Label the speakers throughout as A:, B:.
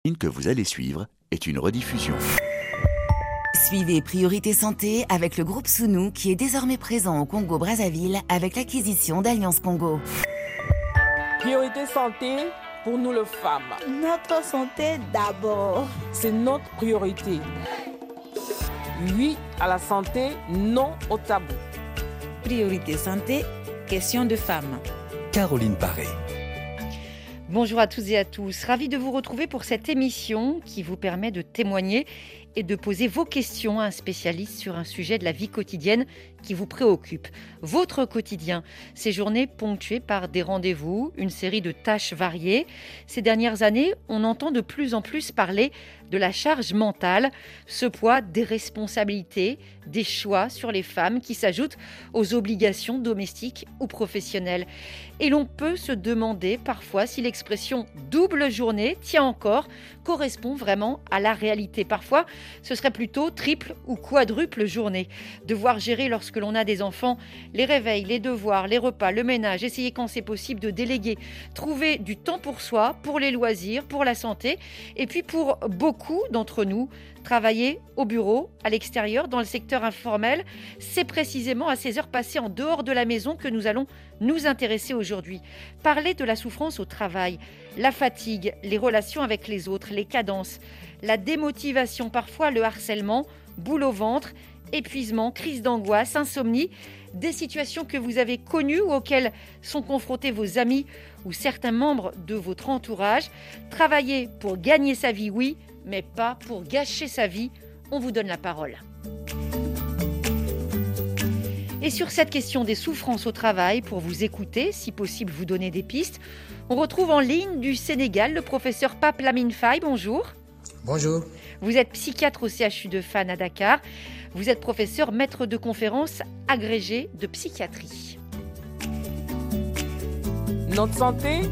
A: Que vous allez suivre est une rediffusion.
B: Suivez Priorité Santé avec le groupe Sounou qui est désormais présent au Congo-Brazzaville avec l'acquisition d'Alliance Congo.
C: Priorité Santé pour nous les femmes.
D: Notre santé d'abord.
C: C'est notre priorité. Oui à la santé, non au tabou.
D: Priorité Santé, question de femmes.
E: Caroline Paré.
F: Bonjour à toutes et à tous, ravi de vous retrouver pour cette émission qui vous permet de témoigner et de poser vos questions à un spécialiste sur un sujet de la vie quotidienne qui vous préoccupe. Votre quotidien, ces journées ponctuées par des rendez-vous, une série de tâches variées. Ces dernières années, on entend de plus en plus parler de la charge mentale, ce poids des responsabilités, des choix sur les femmes qui s'ajoutent aux obligations domestiques ou professionnelles. Et l'on peut se demander parfois si l'expression double journée tient encore, correspond vraiment à la réalité. Parfois, ce serait plutôt triple ou quadruple journée. Devoir gérer lorsque l'on a des enfants, les réveils, les devoirs, les repas, le ménage, essayer quand c'est possible de déléguer, trouver du temps pour soi, pour les loisirs, pour la santé, et puis pour beaucoup d'entre nous, travailler au bureau, à l'extérieur, dans le secteur informel, c'est précisément à ces heures passées en dehors de la maison que nous allons nous intéresser aujourd'hui. Parler de la souffrance au travail, la fatigue, les relations avec les autres, les cadences, la démotivation, parfois le harcèlement, boule au ventre, épuisement, crise d'angoisse, insomnie, des situations que vous avez connues ou auxquelles sont confrontés vos amis ou certains membres de votre entourage. Travailler pour gagner sa vie, oui, mais pas pour gâcher sa vie. On vous donne la parole. Et sur cette question des souffrances au travail, pour vous écouter, si possible vous donner des pistes, on retrouve en ligne du Sénégal le professeur Pape Lamine Faye. Bonjour.
G: Bonjour.
F: Vous êtes psychiatre au CHU de Fann à Dakar. Vous êtes professeur maître de conférences agrégé de psychiatrie.
C: Notre santé,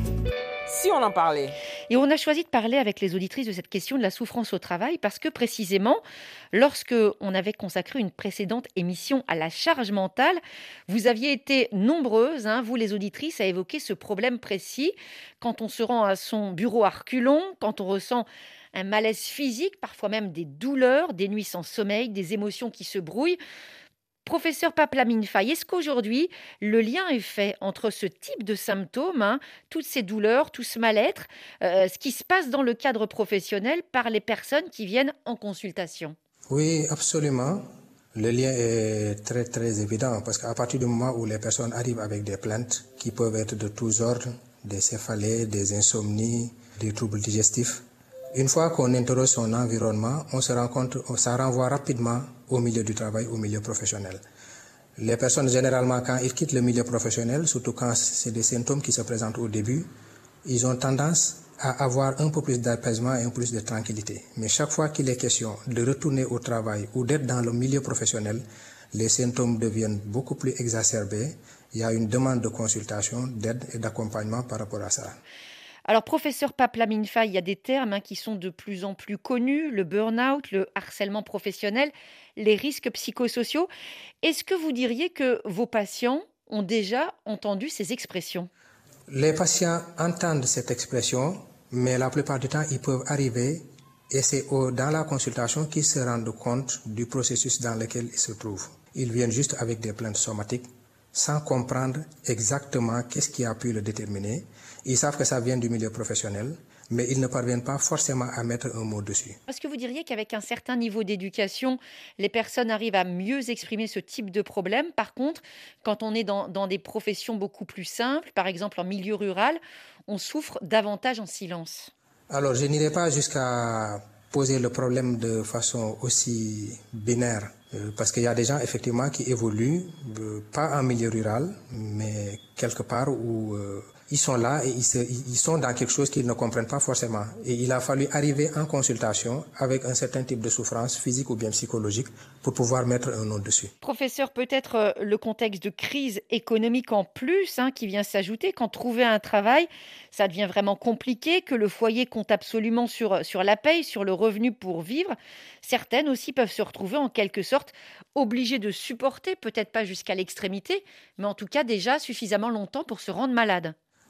C: si on en parlait.
F: Et on a choisi de parler avec les auditrices de cette question de la souffrance au travail parce que précisément, lorsque on avait consacré une précédente émission à la charge mentale, vous aviez été nombreuses, vous les auditrices, à évoquer ce problème précis. Quand on se rend à son bureau à reculons, quand on ressent un malaise physique, parfois même des douleurs, des nuits sans sommeil, des émotions qui se brouillent. Professeur Pape Lamine Faye, est-ce qu'aujourd'hui, le lien est fait entre ce type de symptômes, toutes ces douleurs, tout ce mal-être, ce qui se passe dans le cadre professionnel par les personnes qui viennent en consultation?
G: Oui, absolument. Le lien est très, très évident parce qu'à partir du moment où les personnes arrivent avec des plaintes qui peuvent être de tous ordres, des céphalées, des insomnies, des troubles digestifs, une fois qu'on interroge son environnement, on se rend compte, ça renvoie rapidement au milieu du travail, au milieu professionnel. Les personnes, généralement, quand ils quittent le milieu professionnel, surtout quand c'est des symptômes qui se présentent au début, ils ont tendance à avoir un peu plus d'apaisement et un peu plus de tranquillité. Mais chaque fois qu'il est question de retourner au travail ou d'être dans le milieu professionnel, les symptômes deviennent beaucoup plus exacerbés. Il y a une demande de consultation, d'aide et d'accompagnement par rapport à ça.
F: Alors, professeur Pape Lamine Faye, il y a des termes qui sont de plus en plus connus, le burn-out, le harcèlement professionnel, les risques psychosociaux. Est-ce que vous diriez que vos patients ont déjà entendu ces expressions?
G: Les patients entendent cette expression, mais la plupart du temps, ils peuvent arriver et c'est dans la consultation qu'ils se rendent compte du processus dans lequel ils se trouvent. Ils viennent juste avec des plaintes somatiques sans comprendre exactement qu'est-ce qui a pu le déterminer. Ils savent que ça vient du milieu professionnel, mais ils ne parviennent pas forcément à mettre un mot dessus.
F: Est-ce que vous diriez qu'avec un certain niveau d'éducation, les personnes arrivent à mieux exprimer ce type de problème? Par contre, quand on est dans des professions beaucoup plus simples, par exemple en milieu rural, on souffre davantage en silence.
G: Alors, je n'irai pas jusqu'à poser le problème de façon aussi binaire. Parce qu'il y a des gens effectivement qui évoluent, pas en milieu rural, mais quelque part où ils sont là et ils sont dans quelque chose qu'ils ne comprennent pas forcément. Et il a fallu arriver en consultation avec un certain type de souffrance physique ou bien psychologique pour pouvoir mettre un nom dessus.
F: Professeur, peut-être le contexte de crise économique en plus qui vient s'ajouter. Quand trouver un travail, ça devient vraiment compliqué, que le foyer compte absolument sur la paye, sur le revenu pour vivre. Certaines aussi peuvent se retrouver en quelque sorte obligées de supporter, peut-être pas jusqu'à l'extrémité, mais en tout cas déjà suffisamment longtemps pour se rendre malade.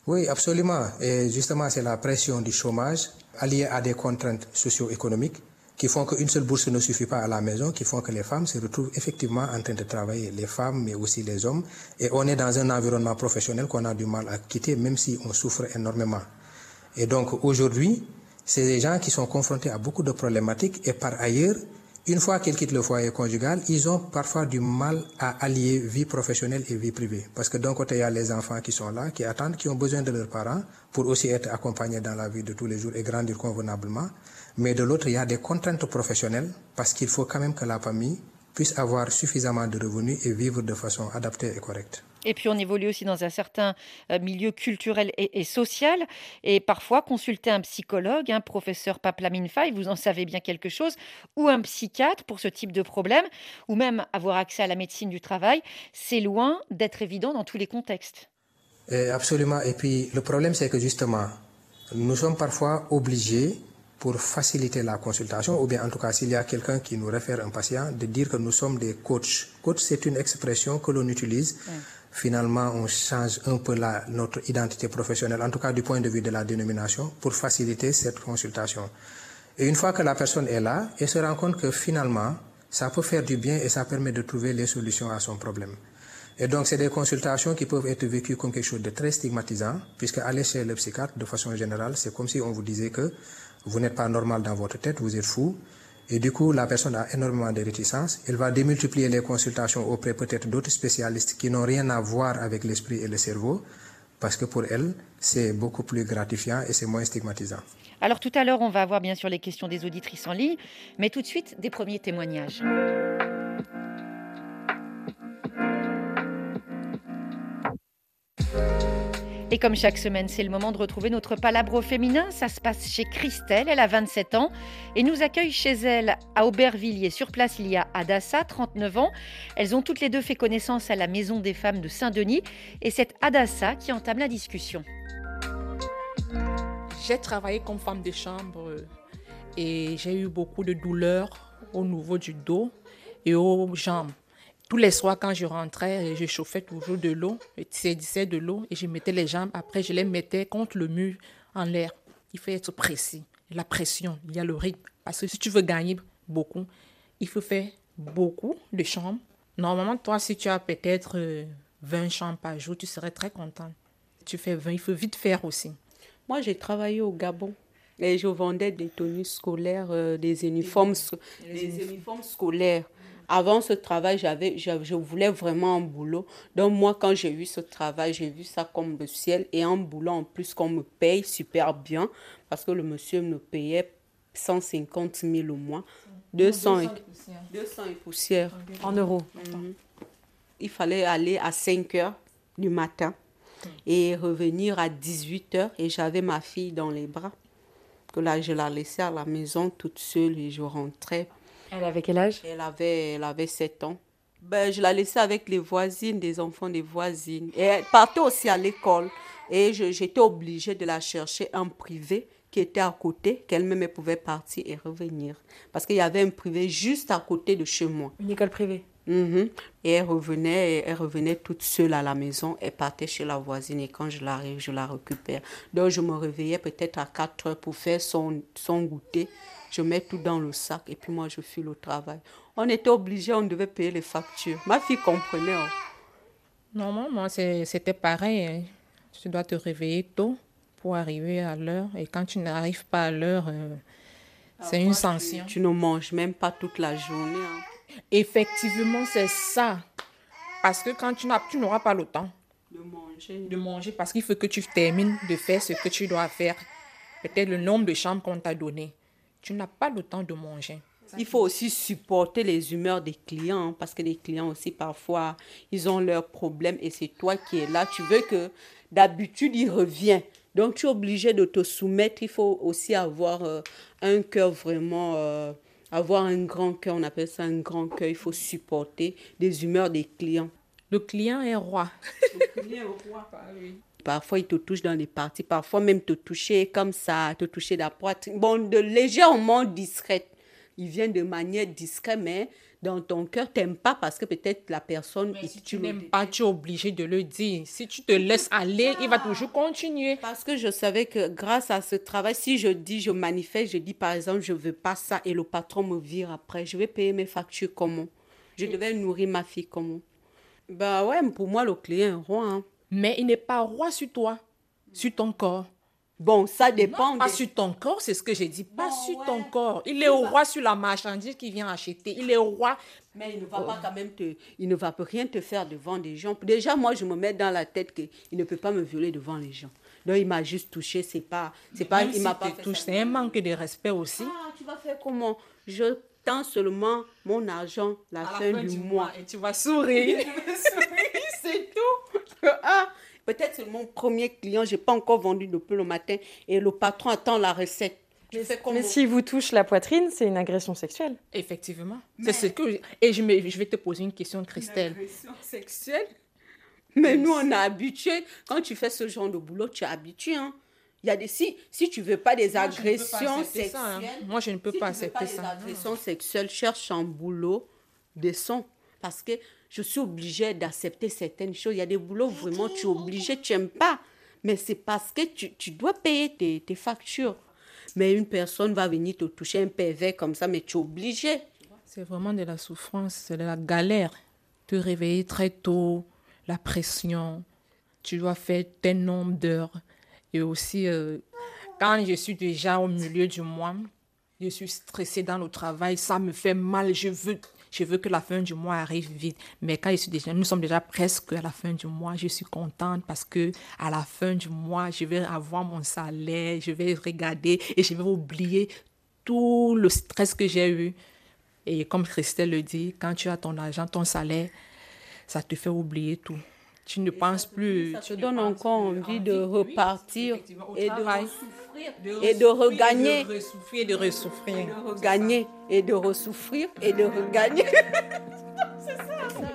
G: Oui, absolument. Et justement, c'est la pression du chômage alliée à des contraintes socio-économiques qui font qu'une seule bourse ne suffit pas à la maison, qui font que les femmes se retrouvent effectivement en train de travailler, les femmes mais aussi les hommes. Et on est dans un environnement professionnel qu'on a du mal à quitter, même si on souffre énormément. Et donc aujourd'hui, c'est des gens qui sont confrontés à beaucoup de problématiques et par ailleurs, une fois qu'ils quittent le foyer conjugal, ils ont parfois du mal à allier vie professionnelle et vie privée. Parce que d'un côté, il y a les enfants qui sont là, qui attendent, qui ont besoin de leurs parents pour aussi être accompagnés dans la vie de tous les jours et grandir convenablement. Mais de l'autre, il y a des contraintes professionnelles parce qu'il faut quand même que la famille puisse avoir suffisamment de revenus et vivre de façon adaptée et correcte.
F: Et puis on évolue aussi dans un certain milieu culturel et social. Et parfois, consulter un psychologue, un professeur Paplamine Faye, vous en savez bien quelque chose, ou un psychiatre pour ce type de problème, ou même avoir accès à la médecine du travail, c'est loin d'être évident dans tous les contextes.
G: Absolument. Et puis le problème, c'est que justement, nous sommes parfois obligés, pour faciliter la consultation, ou bien en tout cas s'il y a quelqu'un qui nous réfère un patient, de dire que nous sommes des coachs. Coach, c'est une expression que l'on utilise. Finalement, on change un peu notre identité professionnelle, en tout cas du point de vue de la dénomination, pour faciliter cette consultation. Et une fois que la personne est là, elle se rend compte que finalement, ça peut faire du bien et ça permet de trouver les solutions à son problème. Et donc, c'est des consultations qui peuvent être vécues comme quelque chose de très stigmatisant, puisque aller chez le psychiatre, de façon générale, c'est comme si on vous disait que vous n'êtes pas normal dans votre tête, vous êtes fou. Et du coup, la personne a énormément de réticences. Elle va démultiplier les consultations auprès peut-être d'autres spécialistes qui n'ont rien à voir avec l'esprit et le cerveau, parce que pour elle, c'est beaucoup plus gratifiant et c'est moins stigmatisant.
F: Alors tout à l'heure, on va avoir bien sûr les questions des auditrices en ligne, mais tout de suite, des premiers témoignages. Et comme chaque semaine, c'est le moment de retrouver notre palabre au féminin. Ça se passe chez Christelle, elle a 27 ans et nous accueille chez elle à Aubervilliers. Sur place, il y a Adassa, 39 ans. Elles ont toutes les deux fait connaissance à la Maison des femmes de Saint-Denis et c'est Adassa qui entame la discussion.
C: J'ai travaillé comme femme de chambre et j'ai eu beaucoup de douleurs au niveau du dos et aux jambes. Tous les soirs, quand je rentrais, je chauffais toujours de l'eau, je tiédissais de l'eau et je mettais les jambes. Après, je les mettais contre le mur en l'air. Il faut être précis. La pression, il y a le rythme. Parce que si tu veux gagner beaucoup, il faut faire beaucoup de chambres. Normalement, toi, si tu as peut-être 20 chambres par jour, tu serais très content. Tu fais 20, il faut vite faire aussi.
E: Moi, j'ai travaillé au Gabon et je vendais des tenues scolaires, des uniformes scolaires. Avant ce travail, je voulais vraiment un boulot. Donc moi, quand j'ai eu ce travail, j'ai vu ça comme le ciel. Et un boulot en plus qu'on me paye super bien. Parce que le monsieur me payait 150 000 au mois. 200 et poussière.
F: En euros.
E: Il fallait aller à 5 heures du matin et revenir à 18 heures. Et j'avais ma fille dans les bras. Que là, je la laissais à la maison toute seule et je rentrais.
F: Elle avait quel âge ?
E: Elle avait 7 ans. Je la laissais avec les voisines, des enfants des voisines. Et elle partait aussi à l'école. Et j'étais obligée de la chercher en privé qui était à côté, qu'elle-même elle pouvait partir et revenir. Parce qu'il y avait un privé juste à côté de chez moi.
F: Une école privée ?
E: Et elle revenait toute seule à la maison. Elle partait chez la voisine et quand je l'arrive, je la récupère. Donc je me réveillais peut-être à 4 heures pour faire son goûter. Je mets tout dans le sac et puis moi je file au travail. On était obligés, on devait payer les factures. Ma fille comprenait.
C: Normalement, c'était pareil. Hein. Tu dois te réveiller tôt pour arriver à l'heure. Et quand tu n'arrives pas à l'heure, c'est une sanction.
E: Tu ne manges même pas toute la journée.
C: Effectivement, c'est ça. Parce que quand tu n'auras pas le temps
E: de
C: manger, parce qu'il faut que tu termines de faire ce que tu dois faire. Peut-être le nombre de chambres qu'on t'a donné. Tu n'as pas le temps de manger.
E: Il faut aussi supporter les humeurs des clients, parce que les clients aussi, parfois, ils ont leurs problèmes et c'est toi qui es là. Tu veux que, d'habitude, il revient. Donc, tu es obligé de te soumettre. Il faut aussi avoir un cœur vraiment, avoir un grand cœur. On appelle ça un grand cœur. Il faut supporter les humeurs des clients.
C: Le client est roi.
E: Le client est roi, oui. Parfois, il te touche dans les parties. Parfois, même te toucher comme ça, te toucher la poitrine. De légèrement discrète. il vient de manière discrète, mais dans ton cœur, tu n'aimes pas parce que peut-être la personne...
C: Mais si tu n'aimes pas, tu es obligé de le dire. Si tu te laisses aller, il va toujours continuer.
E: Parce que je savais que grâce à ce travail, si je dis, je manifeste, je dis par exemple, je ne veux pas ça et le patron me vire après, je vais payer mes factures comment? Je devais nourrir ma fille comment? Bah ouais, pour moi, le client est roi. Hein.
C: Mais il n'est pas roi sur toi, sur ton corps.
E: Bon, ça dépend.
C: Pas sur ton corps, c'est ce que j'ai dit. Pas sur ton corps. Il est roi sur la marchandise qu'il vient acheter. Il est roi.
E: Mais il ne va pas quand même il ne va rien te faire devant des gens. Déjà, moi, je me mets dans la tête qu'il ne peut pas me violer devant les gens. Donc, il m'a juste touché. Il m'a pas touché.
C: C'est un manque de respect aussi.
E: Ah, tu vas faire comment? Je tends seulement mon argent à la fin du mois.
C: Et tu vas sourire.
E: C'est tout. Ah. Peut-être c'est mon premier client, je n'ai pas encore vendu depuis le matin et le patron attend la recette.
H: Mais s'il vous touche la poitrine, c'est une agression sexuelle.
C: Effectivement. C'est ce que... Et je vais te poser une question, Christelle.
E: Une agression sexuelle? Mais nous, on est habitués. Quand tu fais ce genre de boulot, tu es habitué. Hein. Il y a si tu ne veux pas des agressions sexuelles...
C: Moi, je ne peux pas accepter ça.
E: Si tu ne veux pas des agressions sexuelles, cherche un boulot décent. Parce que je suis obligée d'accepter certaines choses. Il y a des boulots vraiment, tu es obligé, tu n'aimes pas. Mais c'est parce que tu dois payer tes factures. Mais une personne va venir te toucher un pervers comme ça, mais tu es obligé.
C: C'est vraiment de la souffrance, c'est de la galère. Te réveiller très tôt, la pression. Tu dois faire tel nombre d'heures. Et aussi, quand je suis déjà au milieu du mois, je suis stressée dans le travail, ça me fait mal, je veux que la fin du mois arrive vite. Mais quand nous sommes déjà presque à la fin du mois, je suis contente parce que à la fin du mois, je vais avoir mon salaire, je vais regarder et je vais oublier tout le stress que j'ai eu. Et comme Christelle le dit, quand tu as ton argent, ton salaire, ça te fait oublier tout. Tu ne penses plus.
E: Ça te donne encore envie de repartir et de ressouffrir et de regagner.
C: De ressouffrir et de ressouffrir.
E: De regagner et de ressouffrir et de regagner. C'est ça.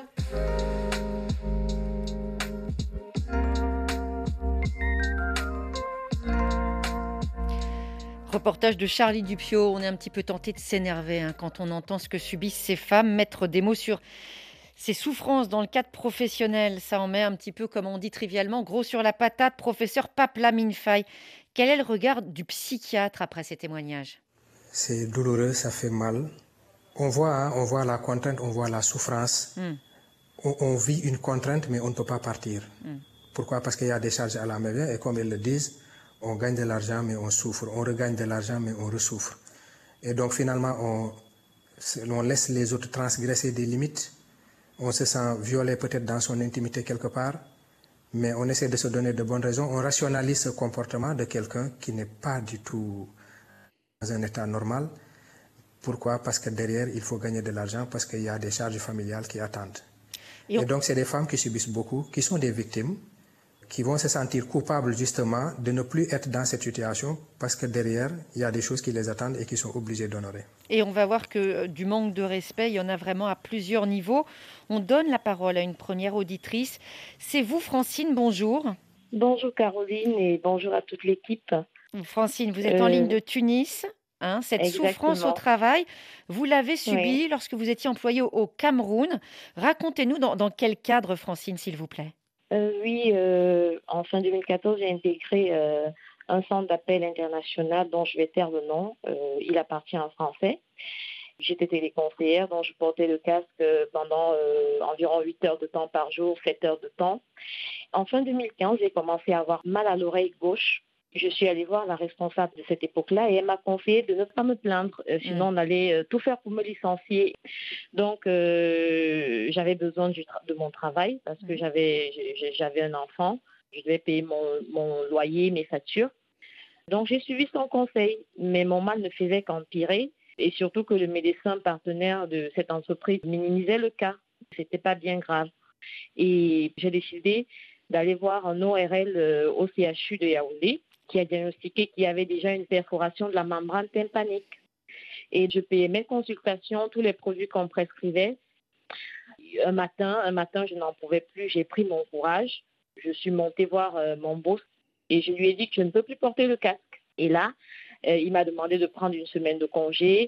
F: Reportage de Charlie Dupio. On est un petit peu tenté de s'énerver quand on entend ce que subissent ces femmes. Mettre des mots sur ces souffrances dans le cadre professionnel, ça en met un petit peu, comme on dit trivialement, gros sur la patate. Professeur Papla Minfaï, quel est le regard du psychiatre après ces témoignages?
G: C'est douloureux, ça fait mal. On voit la contrainte, on voit la souffrance. On vit une contrainte, mais on ne peut pas partir. Pourquoi? Parce qu'il y a des charges à la maison et comme ils le disent, on gagne de l'argent, mais on souffre. On regagne de l'argent, mais on ressouffre. Et donc finalement, on laisse les autres transgresser des limites. On se sent violé peut-être dans son intimité quelque part, mais on essaie de se donner de bonnes raisons. On rationalise ce comportement de quelqu'un qui n'est pas du tout dans un état normal. Pourquoi? Parce que derrière, il faut gagner de l'argent, parce qu'il y a des charges familiales qui attendent. Et donc, c'est des femmes qui subissent beaucoup, qui sont des victimes, qui vont se sentir coupables justement de ne plus être dans cette situation parce que derrière, il y a des choses qui les attendent et qui sont obligées d'honorer.
F: Et on va voir que du manque de respect, il y en a vraiment à plusieurs niveaux. On donne la parole à une première auditrice. C'est vous, Francine, bonjour.
I: Bonjour Caroline et bonjour à toute l'équipe.
F: Francine, vous êtes en ligne de Tunis. Cette
I: Exactement.
F: souffrance au travail, vous l'avez subie lorsque vous étiez employée au Cameroun. Racontez-nous dans quel cadre, Francine, s'il vous plaît.
I: En fin 2014, j'ai intégré un centre d'appel international dont je vais taire le nom. Il appartient en français. J'étais téléconseillère, donc je portais le casque pendant environ 8 heures de temps par jour, 7 heures de temps. En fin 2015, j'ai commencé à avoir mal à l'oreille gauche. Je suis allée voir la responsable de cette époque-là et elle m'a conseillé de ne pas me plaindre, sinon on allait tout faire pour me licencier. Donc, j'avais besoin de mon travail parce que j'avais un enfant, je devais payer mon loyer, mes factures. Donc, j'ai suivi son conseil, mais mon mal ne faisait qu'empirer et surtout que le médecin partenaire de cette entreprise minimisait le cas. C'était pas bien grave. Et j'ai décidé d'aller voir un ORL au CHU de Yaoundé, qui a diagnostiqué qu'il y avait déjà une perforation de la membrane tympanique. Et je payais mes consultations, tous les produits qu'on me prescrivait. Un matin, je n'en pouvais plus, j'ai pris mon courage. Je suis montée voir mon boss et je lui ai dit que je ne peux plus porter le casque. Et là, il m'a demandé de prendre une semaine de congé.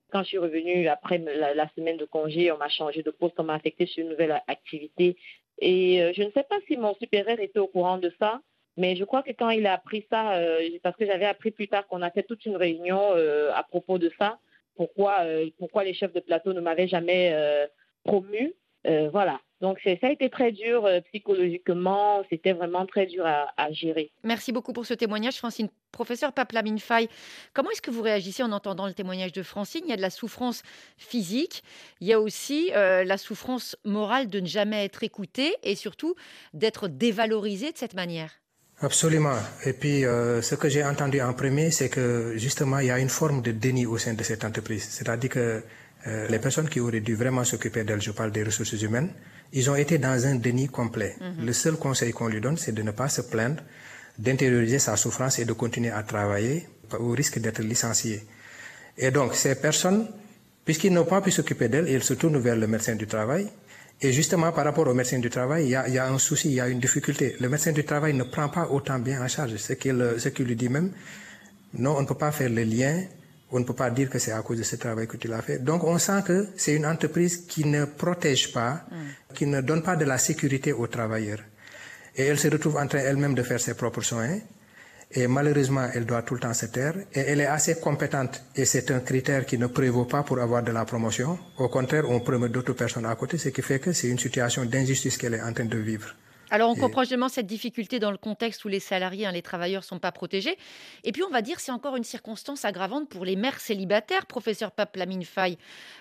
I: Quand je suis revenue après la semaine de congé, on m'a changé de poste, on m'a affecté sur une nouvelle activité. Et je ne sais pas si mon supérieur était au courant de ça, mais je crois que quand il a appris ça, parce que j'avais appris plus tard qu'on a fait toute une réunion à propos de ça, pourquoi les chefs de plateau ne m'avaient jamais promu. Voilà. Donc, ça a été très dur psychologiquement. C'était vraiment très dur à gérer.
F: Merci beaucoup pour ce témoignage, Francine. Professeur Paplamine Faye, comment est-ce que vous réagissez en entendant le témoignage de Francine? Il y a de la souffrance physique, il y a aussi la souffrance morale de ne jamais être écouté et surtout d'être dévalorisé de cette manière.
G: Absolument. Et puis, ce que j'ai entendu en premier, c'est que justement, il y a une forme de déni au sein de cette entreprise. C'est-à-dire que les personnes qui auraient dû vraiment s'occuper d'elle, je parle des ressources humaines, ils ont été dans un déni complet. Le seul conseil qu'on lui donne, c'est de ne pas se plaindre, d'intérioriser sa souffrance et de continuer à travailler au risque d'être licencié. Et donc, ces personnes, puisqu'ils n'ont pas pu s'occuper d'elle, ils se tournent vers le médecin du travail. Et justement, par rapport au médecin du travail, il y a un souci, il y a une difficulté. Le médecin du travail ne prend pas autant bien en charge. Ce qu'il lui dit même, non, on ne peut pas faire le lien. On ne peut pas dire que c'est à cause de ce travail que tu l'as fait. Donc, on sent que c'est une entreprise qui ne protège pas, qui ne donne pas de la sécurité aux travailleurs. Et elle se retrouve en train elle-même de faire ses propres soins. Et malheureusement, elle doit tout le temps se taire. Et elle est assez compétente. Et c'est un critère qui ne prévaut pas pour avoir de la promotion. Au contraire, on promeut d'autres personnes à côté, ce qui fait que c'est une situation d'injustice qu'elle est en train de vivre.
F: Alors, on comprend justement cette difficulté dans le contexte où les salariés, les travailleurs ne sont pas protégés. Et puis, on va dire c'est encore une circonstance aggravante pour les mères célibataires, professeur Paplamine Faye.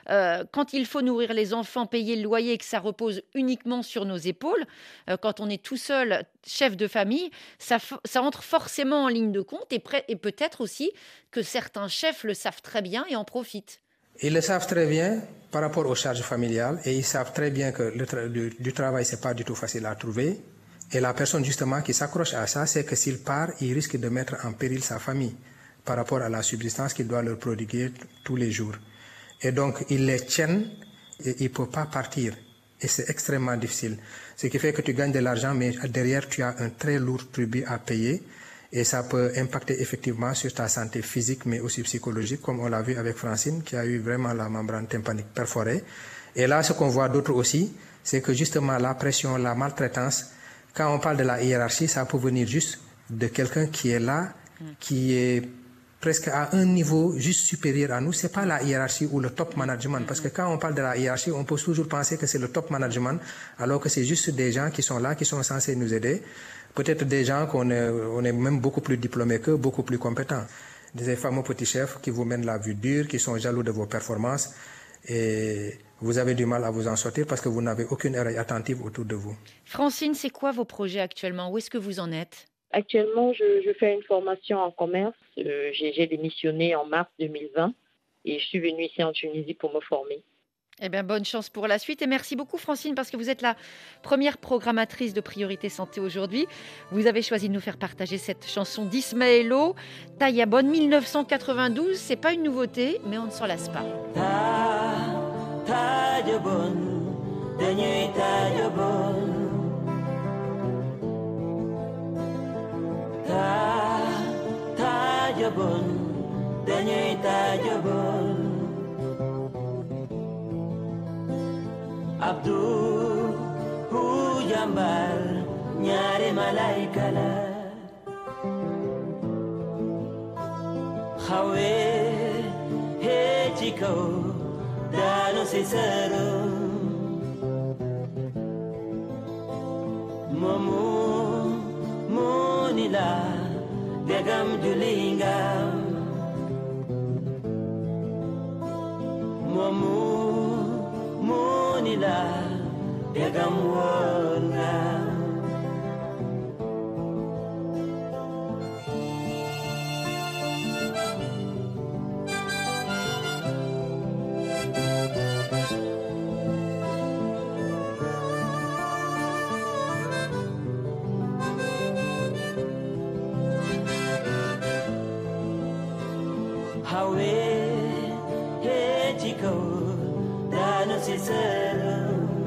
F: Quand il faut nourrir les enfants, payer le loyer et que ça repose uniquement sur nos épaules, quand on est tout seul, chef de famille, ça entre forcément en ligne de compte et peut-être aussi que certains chefs le savent très bien et en profitent.
G: Ils le savent très bien par rapport aux charges familiales et ils savent très bien que du travail, c'est pas du tout facile à trouver. Et la personne justement qui s'accroche à ça, c'est que s'il part, il risque de mettre en péril sa famille par rapport à la subsistance qu'il doit leur prodiguer tous les jours. Et donc, ils les tiennent et ils ne peuvent pas partir. Et c'est extrêmement difficile. Ce qui fait que tu gagnes de l'argent, mais derrière, tu as un très lourd tribut à payer. Et ça peut impacter effectivement sur ta santé physique, mais aussi psychologique, comme on l'a vu avec Francine, qui a eu vraiment la membrane tympanique perforée. Et là, ce qu'on voit d'autres aussi, c'est que justement la pression, la maltraitance, quand on parle de la hiérarchie, ça peut venir juste de quelqu'un qui est là, qui est presque à un niveau juste supérieur à nous. C'est pas la hiérarchie ou le top management. Parce que quand on parle de la hiérarchie, on peut toujours penser que c'est le top management, alors que c'est juste des gens qui sont là, qui sont censés nous aider. Peut-être des gens on est même beaucoup plus diplômés qu'eux, beaucoup plus compétents. Des fameux petits chefs qui vous mènent la vue dure, qui sont jaloux de vos performances. Et vous avez du mal à vous en sortir parce que vous n'avez aucune oreille attentive autour de vous.
F: Francine, c'est quoi vos projets actuellement? Où est-ce que vous en êtes?
I: Actuellement, je fais une formation en commerce. J'ai démissionné en mars 2020 et je suis venue ici en Tunisie pour me former.
F: Eh bien, bonne chance pour la suite et merci beaucoup Francine parce que vous êtes la première programmatrice de Priorité Santé aujourd'hui. Vous avez choisi de nous faire partager cette chanson d'Ismaëlo, Tayabonne 1992. C'est pas une nouveauté, mais on ne s'en lasse pas.
J: Abdou Jambal ñaari malaika la xawe he ci kaw daanu si sero momu monila degam julingam momu monila degam wona hawe he chiko dano sisero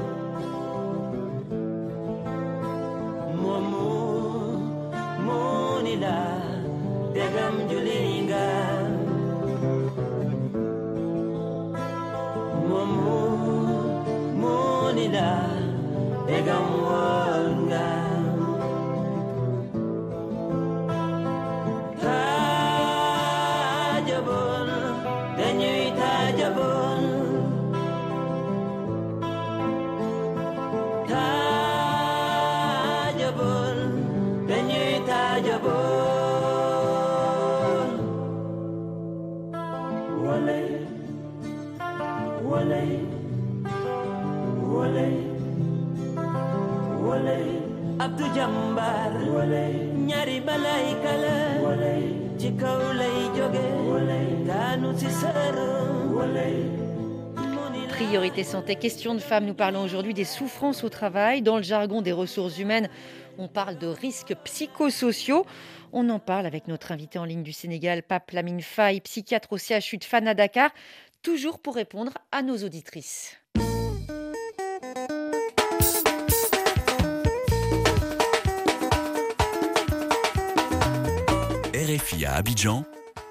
J: momu monila degam julinga Begamwanga Tajabon Denyui Tajabon Tajabon Denyui Tajabon Wale Wale Wale Wale Abdou Jambar Wale Nyari balay kala Wale ci kaw lay jóge Wale daanu ci sero Wale.
F: Priorité santé, question de femmes. Nous parlons aujourd'hui des souffrances au travail. Dans le jargon des ressources humaines, on parle de risques psychosociaux. On en parle avec notre invité en ligne du Sénégal, Pape Lamine Faye, psychiatre au CHU de Fann à Dakar, toujours pour répondre à nos auditrices.
A: RFI à Abidjan,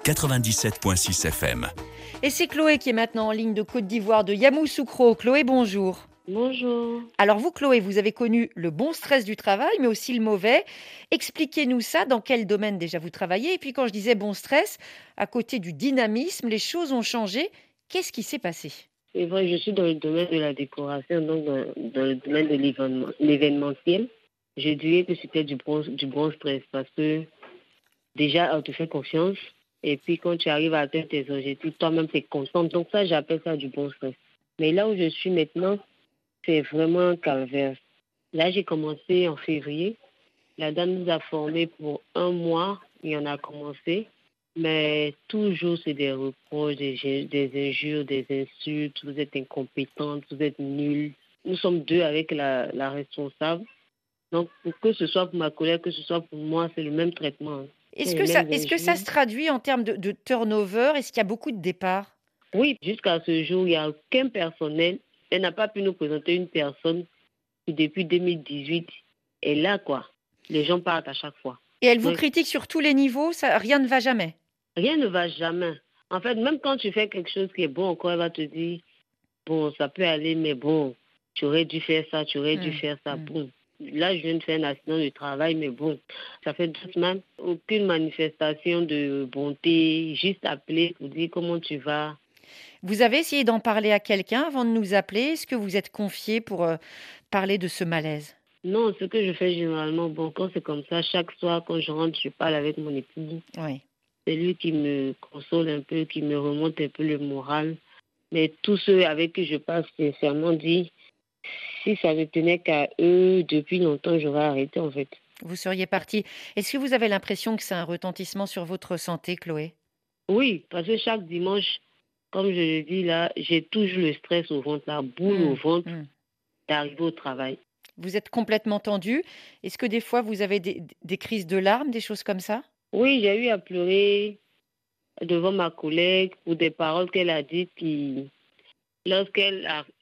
A: 97.6 FM.
F: Et c'est Chloé qui est maintenant en ligne de Côte d'Ivoire, de Yamoussoukro. Chloé, bonjour.
I: Bonjour.
F: Alors vous, Chloé, vous avez connu le bon stress du travail, mais aussi le mauvais. Expliquez-nous ça, dans quel domaine déjà vous travaillez. Et puis quand je disais bon stress, à côté du dynamisme, les choses ont changé. Qu'est-ce qui s'est passé ?
K: C'est vrai, je suis dans le domaine de la décoration, donc dans le domaine de l'événementiel. Je dirais que c'était du bon stress parce que déjà, on te fait confiance. Et puis, quand tu arrives à atteindre tes objectifs, toi-même, tu es content. Donc ça, j'appelle ça du bon stress. Mais là où je suis maintenant, c'est vraiment un calvaire. Là, j'ai commencé en février. La dame nous a formés pour 1 mois. Et on a commencé. Mais toujours, c'est des reproches, des injures, des insultes. Vous êtes incompétente, vous êtes nulle. Nous sommes 2 avec la responsable. Donc, que ce soit pour ma collègue, que ce soit pour moi, c'est le même traitement.
F: Est-ce que ça se traduit en termes de turnover ? Est-ce qu'il y a beaucoup de départs ?
K: Oui, jusqu'à ce jour, il n'y a aucun personnel. Elle n'a pas pu nous présenter une personne qui, depuis 2018, est là, quoi. Les gens partent à chaque fois.
F: Et elle vous critique sur tous les niveaux, rien ne va jamais ?
K: Rien ne va jamais. En fait, même quand tu fais quelque chose qui est bon, encore, elle va te dire, bon, ça peut aller, mais bon, tu aurais dû faire ça, Bon. Là, je viens de faire un accident de travail, mais bon, ça fait 2 semaines. Aucune manifestation de bonté, juste appeler pour dire comment tu vas.
F: Vous avez essayé d'en parler à quelqu'un avant de nous appeler ? Est-ce que vous êtes confié pour parler de ce malaise ?
K: Non, ce que je fais généralement, bon, quand c'est comme ça, chaque soir, quand je rentre, je parle avec mon époux.
F: Oui.
K: C'est lui qui me console un peu, qui me remonte un peu le moral. Mais tous ceux avec qui je parle, sincèrement dit, si ça ne tenait qu'à eux, depuis longtemps, j'aurais arrêté en fait.
F: Vous seriez partie. Est-ce que vous avez l'impression que c'est un retentissement sur votre santé, Chloé ?
K: Oui, parce que chaque dimanche, comme je le dis là, j'ai toujours le stress au ventre, la boule au ventre d'arriver au travail.
F: Vous êtes complètement tendue. Est-ce que des fois, vous avez des crises de larmes, des choses comme ça ?
K: Oui, j'ai eu à pleurer devant ma collègue pour des paroles qu'elle a dites qui... Lorsqu'elle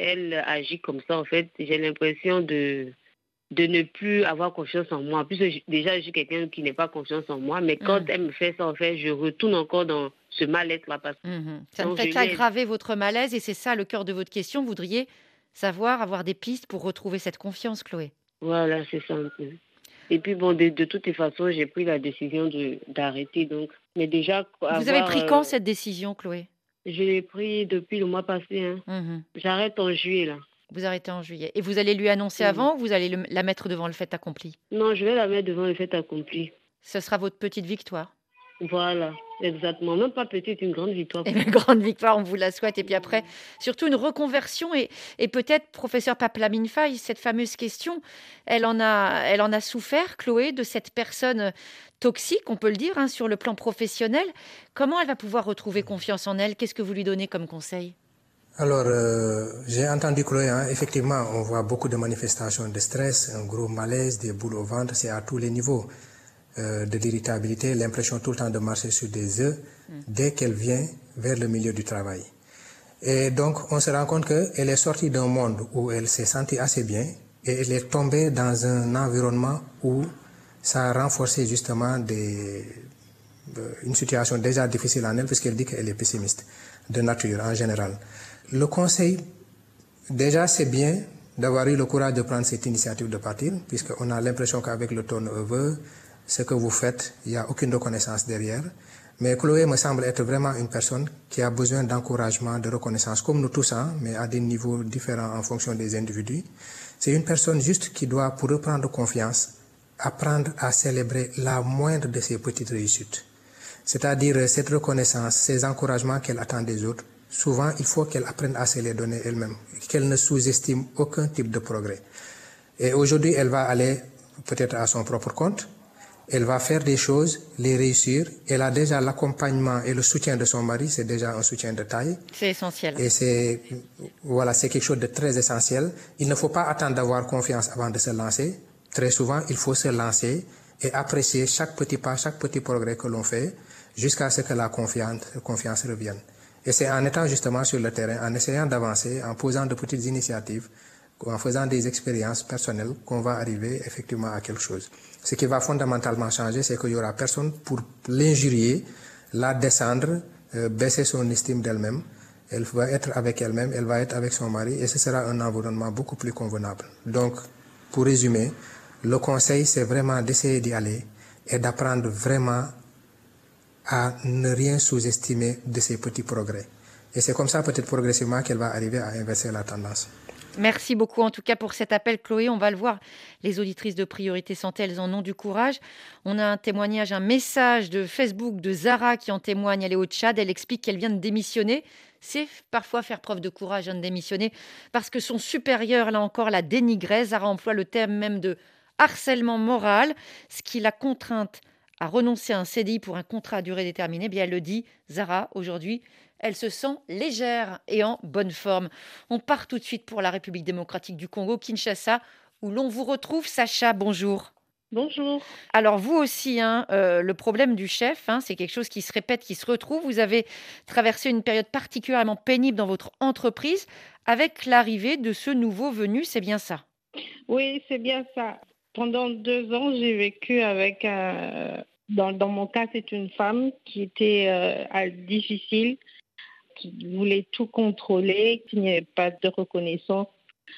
K: agit comme ça, en fait, j'ai l'impression de ne plus avoir confiance en moi. Puisque déjà, je suis quelqu'un qui n'a pas confiance en moi. Mais quand elle me fait ça, en fait, je retourne encore dans ce mal-être-là.
F: Ça ne fait qu'aggraver votre malaise. Et c'est ça le cœur de votre question. Vous voudriez savoir, avoir des pistes pour retrouver cette confiance, Chloé ?
K: Voilà, c'est ça un peu. Et puis, bon, de toutes les façons, j'ai pris la décision d'arrêter. Donc. Mais déjà,
F: vous avez pris quand cette décision, Chloé ?
K: Je l'ai pris depuis le mois passé. J'arrête en juillet, là.
F: Vous arrêtez en juillet. Et vous allez lui annoncer avant ou vous allez la mettre devant le fait accompli ?
K: Non, je vais la mettre devant le fait accompli.
F: Ce sera votre petite victoire.
K: Voilà, exactement. Même pas petite, une grande victoire.
F: Et une grande victoire, on vous la souhaite. Et puis après, surtout une reconversion. Et peut-être, professeur Pape Lamine Faye, cette fameuse question, elle en a souffert, Chloé, de cette personne toxique, on peut le dire, sur le plan professionnel. Comment elle va pouvoir retrouver confiance en elle ? Qu'est-ce que vous lui donnez comme conseil ?
G: Alors, j'ai entendu Chloé, effectivement, on voit beaucoup de manifestations de stress, un gros malaise, des boules au ventre, c'est à tous les niveaux. De l'irritabilité, l'impression tout le temps de marcher sur des œufs dès qu'elle vient vers le milieu du travail. Et donc, on se rend compte qu'elle est sortie d'un monde où elle s'est sentie assez bien et elle est tombée dans un environnement où ça a renforcé justement une situation déjà difficile en elle puisqu'elle dit qu'elle est pessimiste de nature en général. Le conseil, déjà, c'est bien d'avoir eu le courage de prendre cette initiative de partir, puisqu'on a l'impression qu'avec le turnover, ce que vous faites, il n'y a aucune reconnaissance derrière. Mais Chloé me semble être vraiment une personne qui a besoin d'encouragement, de reconnaissance, comme nous tous, mais à des niveaux différents en fonction des individus. C'est une personne juste qui doit, pour reprendre confiance, apprendre à célébrer la moindre de ses petites réussites. C'est-à-dire cette reconnaissance, ces encouragements qu'elle attend des autres. Souvent, il faut qu'elle apprenne à se les donner elle-même, qu'elle ne sous-estime aucun type de progrès. Et aujourd'hui, elle va aller peut-être à son propre compte. Elle va faire des choses, les réussir. Elle a déjà l'accompagnement et le soutien de son mari, c'est déjà un soutien de taille.
F: C'est essentiel.
G: Et c'est quelque chose de très essentiel. Il ne faut pas attendre d'avoir confiance avant de se lancer. Très souvent, il faut se lancer et apprécier chaque petit pas, chaque petit progrès que l'on fait, jusqu'à ce que la confiance revienne. Et c'est en étant justement sur le terrain, en essayant d'avancer, en posant de petites initiatives, en faisant des expériences personnelles, qu'on va arriver effectivement à quelque chose. Ce qui va fondamentalement changer, c'est qu'il n'y aura personne pour l'injurier, la descendre, baisser son estime d'elle-même. Elle va être avec elle-même, elle va être avec son mari, et ce sera un environnement beaucoup plus convenable. Donc, pour résumer, le conseil, c'est vraiment d'essayer d'y aller et d'apprendre vraiment à ne rien sous-estimer de ces petits progrès. Et c'est comme ça, peut-être progressivement, qu'elle va arriver à inverser la tendance.
F: Merci beaucoup en tout cas pour cet appel, Chloé. On va le voir, les auditrices de Priorité Santé, elles en ont du courage. On a un témoignage, un message de Facebook de Zara qui en témoigne. Elle est au Tchad, elle explique qu'elle vient de démissionner. C'est parfois faire preuve de courage de démissionner parce que son supérieur, là encore, la dénigrait. Zara emploie le terme même de harcèlement moral, ce qui l'a contrainte à renoncer à un CDI pour un contrat à durée déterminée. Bien, elle le dit, Zara, aujourd'hui, elle se sent légère et en bonne forme. On part tout de suite pour la République démocratique du Congo, Kinshasa, où l'on vous retrouve. Sacha, bonjour.
L: Bonjour.
F: Alors vous aussi, le problème du chef, c'est quelque chose qui se répète, qui se retrouve. Vous avez traversé une période particulièrement pénible dans votre entreprise avec l'arrivée de ce nouveau venu, c'est bien ça?
L: Oui, c'est bien ça. Pendant 2 ans, j'ai vécu avec... Dans mon cas, c'est une femme qui était difficile, qui voulait tout contrôler, qui n'y avait pas de reconnaissance.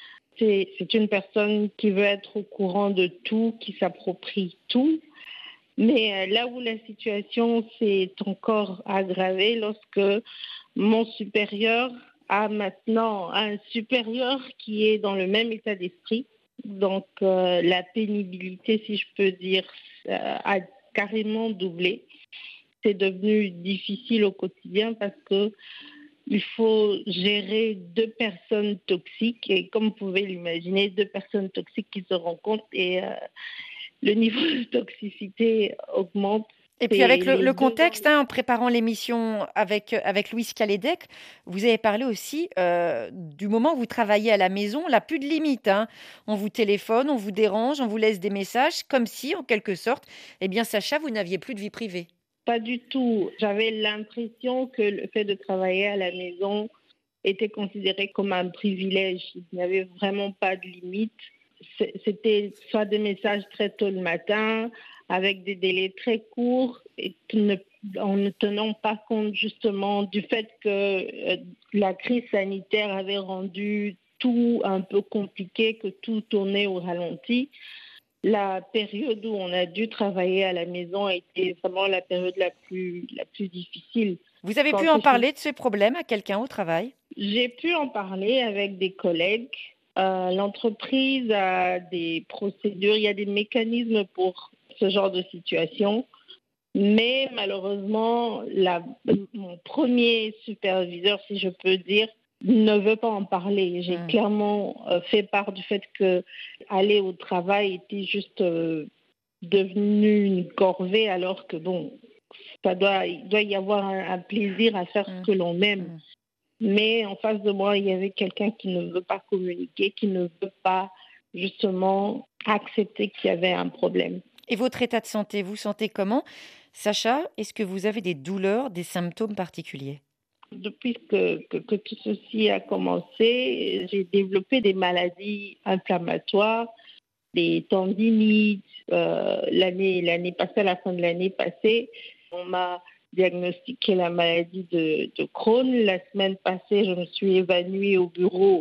L: C'est une personne qui veut être au courant de tout, qui s'approprie tout. Mais là où la situation s'est encore aggravée, lorsque mon supérieur a maintenant un supérieur qui est dans le même état d'esprit. Donc la pénibilité, si je peux dire, a carrément doublé. C'est devenu difficile au quotidien parce que il faut gérer 2 personnes toxiques et comme vous pouvez l'imaginer, 2 personnes toxiques qui se rencontrent et le niveau de toxicité augmente.
F: Et puis avec le contexte, en préparant l'émission avec Louise Calédec, vous avez parlé aussi du moment où vous travaillez à la maison, là plus de limite. On vous téléphone, on vous dérange, on vous laisse des messages, comme si, en quelque sorte, Sacha, vous n'aviez plus de vie privée.
L: Pas du tout. J'avais l'impression que le fait de travailler à la maison était considéré comme un privilège. Il n'y avait vraiment pas de limite. C'était soit des messages très tôt le matin, avec des délais très courts, et en ne tenant pas compte justement du fait que la crise sanitaire avait rendu tout un peu compliqué, que tout tournait au ralenti. La période où on a dû travailler à la maison a été vraiment la période la plus difficile.
F: Vous avez pu en parler de ces problèmes à quelqu'un au travail?
L: J'ai pu en parler avec des collègues. L'entreprise a des procédures, il y a des mécanismes pour ce genre de situation. Mais malheureusement, mon premier superviseur, si je peux dire, ne veut pas en parler. J'ai clairement fait part du fait que aller au travail était juste devenu une corvée, alors que il doit y avoir un plaisir à faire ce que l'on aime. Mais en face de moi, il y avait quelqu'un qui ne veut pas communiquer, qui ne veut pas justement accepter qu'il y avait un problème.
F: Et votre état de santé, vous sentez comment? Sacha, est-ce que vous avez des douleurs, des symptômes particuliers?
L: Depuis que tout ceci a commencé, j'ai développé des maladies inflammatoires, des tendinites. L'année passée, à la fin de l'année passée, on m'a diagnostiqué la maladie de Crohn. La semaine passée, je me suis évanouie au bureau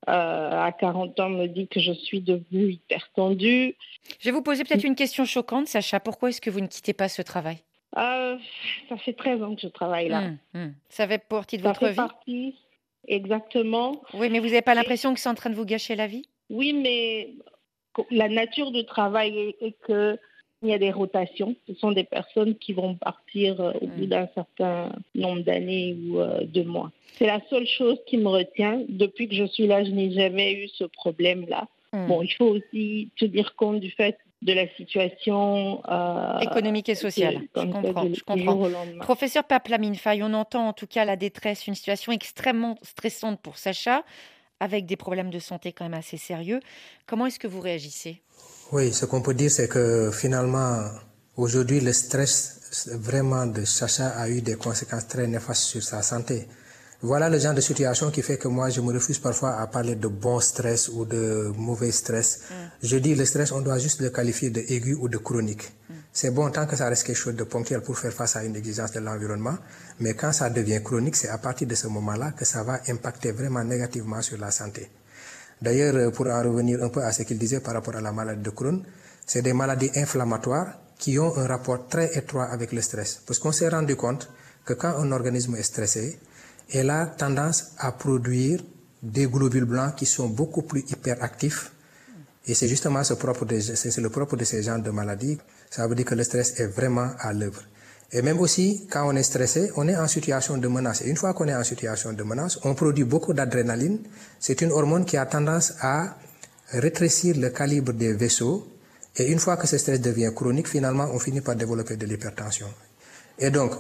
L: à 40 ans me dit que je suis devenue hyper tendue.
F: Je vais vous poser peut-être une question choquante, Sacha. Pourquoi est-ce que vous ne quittez pas ce travail?
L: Ça fait 13 ans que je travaille là.
F: Ça fait partie de
L: Ça
F: votre
L: fait
F: vie?
L: partie, exactement.
F: Oui, mais vous n'avez pas l'impression que c'est en train de vous gâcher la vie?
L: Oui, mais la nature du travail est que il y a des rotations. Ce sont des personnes qui vont partir au bout d'un certain nombre d'années ou de mois. C'est la seule chose qui me retient. Depuis que je suis là, je n'ai jamais eu ce problème-là. Bon, il faut aussi tenir compte du fait de la situation
F: économique et sociale. Je comprends. Professeur Paplamine Faye, on entend en tout cas la détresse, une situation extrêmement stressante pour Sacha, avec des problèmes de santé quand même assez sérieux. Comment est-ce que vous réagissez?
G: Oui, ce qu'on peut dire, c'est que finalement, aujourd'hui, le stress vraiment de Sacha a eu des conséquences très néfastes sur sa santé. Voilà le genre de situation qui fait que moi, je me refuse parfois à parler de bon stress ou de mauvais stress. Je dis le stress, on doit juste le qualifier de aigu ou de chronique. C'est bon tant que ça reste quelque chose de ponctuel pour faire face à une exigence de l'environnement, mais quand ça devient chronique, c'est à partir de ce moment-là que ça va impacter vraiment négativement sur la santé. D'ailleurs, pour en revenir un peu à ce qu'il disait par rapport à la maladie de Crohn, c'est des maladies inflammatoires qui ont un rapport très étroit avec le stress. Parce qu'on s'est rendu compte que quand un organisme est stressé, elle a tendance à produire des globules blancs qui sont beaucoup plus hyperactifs. Et c'est justement c'est le propre de ces genres de maladies. Ça veut dire que le stress est vraiment à l'œuvre. Et même aussi, quand on est stressé, on est en situation de menace. Et une fois qu'on est en situation de menace, on produit beaucoup d'adrénaline. C'est une hormone qui a tendance à rétrécir le calibre des vaisseaux. Et une fois que ce stress devient chronique, finalement, on finit par développer de l'hypertension. Et donc,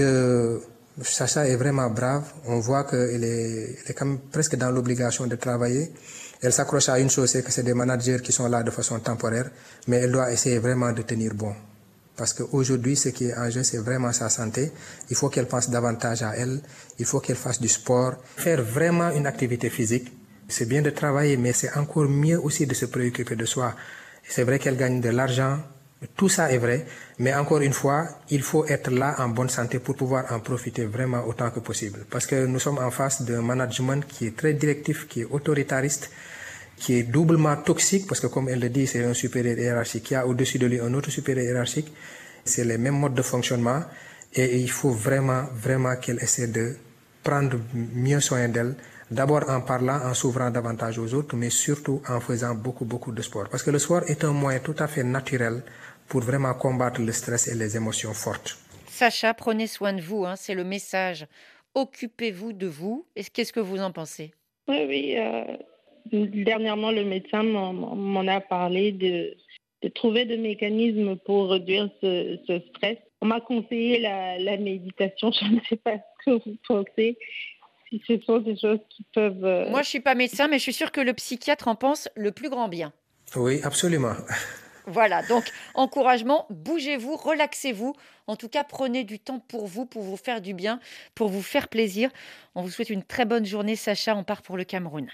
G: Sacha est vraiment brave. On voit qu'elle est quand même presque dans l'obligation de travailler. Elle s'accroche à une chose, c'est que c'est des managers qui sont là de façon temporaire, mais elle doit essayer vraiment de tenir bon. Parce qu'aujourd'hui, ce qui est en jeu, c'est vraiment sa santé. Il faut qu'elle pense davantage à elle. Il faut qu'elle fasse du sport. Faire vraiment une activité physique. C'est bien de travailler, mais c'est encore mieux aussi de se préoccuper de soi. C'est vrai qu'elle gagne de l'argent. Tout ça est vrai. Mais encore une fois, il faut être là en bonne santé pour pouvoir en profiter vraiment autant que possible. Parce que nous sommes en face d'un management qui est très directif, qui est autoritariste, qui est doublement toxique, parce que comme elle le dit, c'est un supérieur hiérarchique qui a au-dessus de lui un autre supérieur hiérarchique. C'est les mêmes modes de fonctionnement et il faut vraiment qu'elle essaie de prendre mieux soin d'elle, d'abord en parlant, en s'ouvrant davantage aux autres, mais surtout en faisant beaucoup de sport. Parce que le sport est un moyen tout à fait naturel pour vraiment combattre le stress et les émotions fortes.
F: Sacha, prenez soin de vous, c'est le message. Occupez-vous de vous. Qu'est-ce que vous en pensez?
L: Oui. Dernièrement, le médecin m'en a parlé de trouver des mécanismes pour réduire ce stress. On m'a conseillé la méditation. Je ne sais pas ce que vous pensez. Si ce sont des choses qui peuvent...
F: Moi, je ne suis pas médecin, mais je suis sûre que le psychiatre en pense le plus grand bien.
G: Oui, absolument.
F: Voilà, donc encouragement, bougez-vous, relaxez-vous. En tout cas, prenez du temps pour vous faire du bien, pour vous faire plaisir. On vous souhaite une très bonne journée, Sacha. On part pour le Cameroun.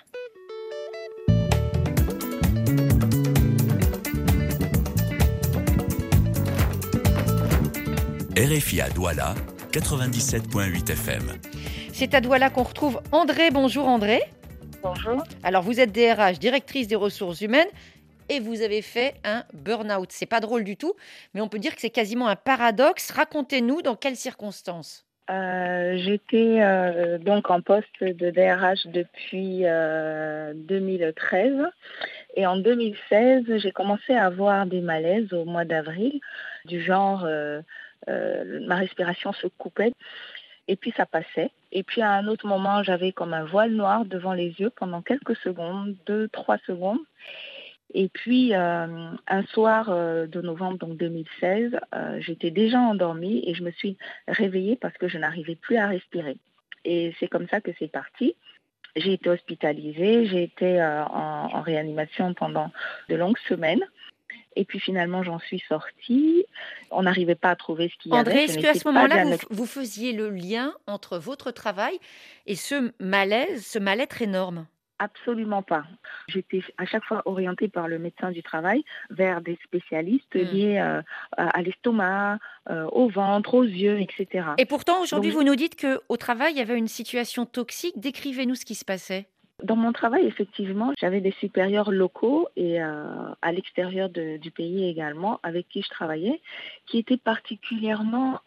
A: RFI à Douala, 97.8 FM.
F: C'est à Douala qu'on retrouve André. Bonjour André.
M: Bonjour.
F: Alors vous êtes DRH, directrice des ressources humaines, et vous avez fait un burn-out. C'est pas drôle du tout, mais on peut dire que c'est quasiment un paradoxe. Racontez-nous dans quelles circonstances.
M: J'étais donc en poste de DRH depuis 2013 et en 2016, j'ai commencé à avoir des malaises au mois d'avril, du genre ma respiration se coupait et puis ça passait. Et puis à un autre moment, j'avais comme un voile noir devant les yeux pendant quelques secondes, 2-3 secondes. Et puis, un soir de novembre donc 2016, j'étais déjà endormie et je me suis réveillée parce que je n'arrivais plus à respirer. Et c'est comme ça que c'est parti. J'ai été hospitalisée, j'ai été en réanimation pendant de longues semaines. Et puis finalement, j'en suis sortie. On n'arrivait pas à trouver ce qu'il y avait.
F: André, est-ce qu'à ce moment-là, vous faisiez le lien entre votre travail et ce malaise, ce mal-être énorme ?
M: Absolument pas. J'étais à chaque fois orientée par le médecin du travail vers des spécialistes liés à l'estomac, au ventre, aux yeux, etc.
F: Et pourtant, aujourd'hui, vous nous dites qu'au travail, il y avait une situation toxique. Décrivez-nous ce qui se passait.
M: Dans mon travail, effectivement, j'avais des supérieurs locaux et à l'extérieur du pays également, avec qui je travaillais, qui étaient particulièrement...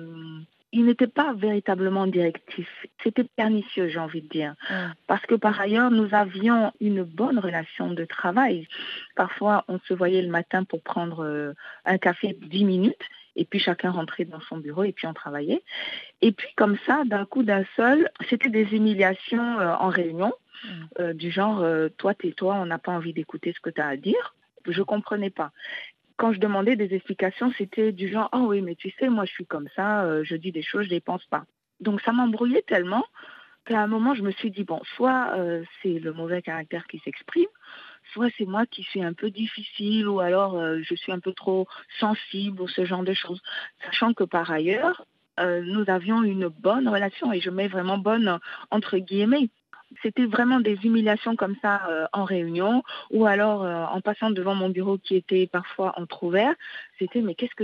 M: ils n'étaient pas véritablement directifs. C'était pernicieux, j'ai envie de dire. Parce que par ailleurs, nous avions une bonne relation de travail. Parfois, on se voyait le matin pour prendre un café 10 minutes. Et puis chacun rentrait dans son bureau et puis on travaillait. Et puis comme ça, d'un coup d'un seul, c'était des humiliations en réunion, du genre toi tais-toi, on n'a pas envie d'écouter ce que tu as à dire. Je ne comprenais pas. Quand je demandais des explications, c'était du genre ah oui, mais tu sais, moi je suis comme ça, je dis des choses, je ne les pense pas. Donc ça m'embrouillait tellement qu'à un moment je me suis dit bon, soit c'est le mauvais caractère qui s'exprime, soit c'est moi qui suis un peu difficile ou alors je suis un peu trop sensible ou ce genre de choses. Sachant que par ailleurs, nous avions une bonne relation et je mets vraiment bonne entre guillemets. C'était vraiment des humiliations comme ça en réunion ou alors en passant devant mon bureau qui était parfois entrouvert. C'était mais qu'est-ce que